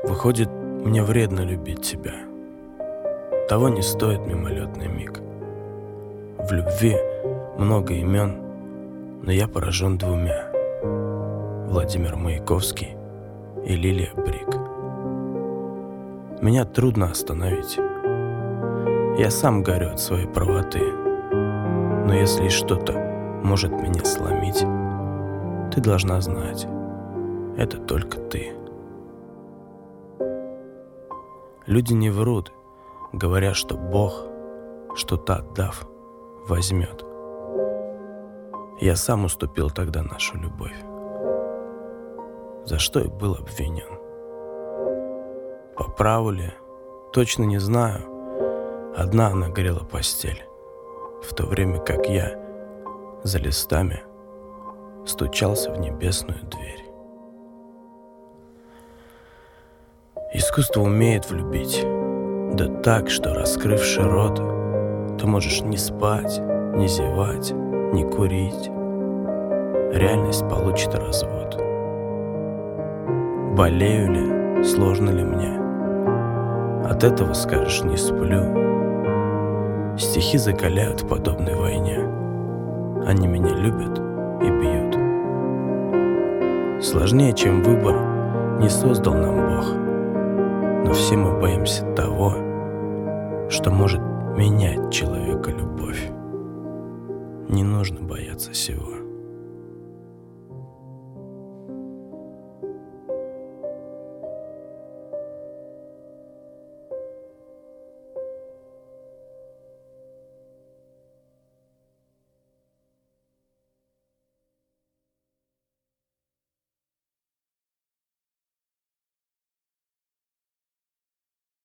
Выходит, мне вредно любить тебя. Того не стоит мимолетный миг. В любви много имен, но я поражен двумя: Владимир Маяковский и Лилия Брик. Меня трудно остановить. Я сам горю от своей правоты. Но если что-то может меня сломить, ты должна знать, это только ты. Люди не врут, говоря, что Бог, что-то отдав, возьмет. Я сам уступил тогда нашу любовь, за что и был обвинен. По праву ли, точно не знаю. Одна она грела постель, в то время как я за листами стучался в небесную дверь. Искусство умеет влюбить, да так, что, раскрывши рот, ты можешь не спать, не зевать, не курить. Реальность получит развод. Болею ли, сложно ли мне? От этого, скажешь, не сплю. Стихи закаляют в подобной войне. Они меня любят и бьют. Сложнее, чем выбор, не создал нам Бог. Но все мы боимся того, что может менять человека любовь. Не нужно бояться всего.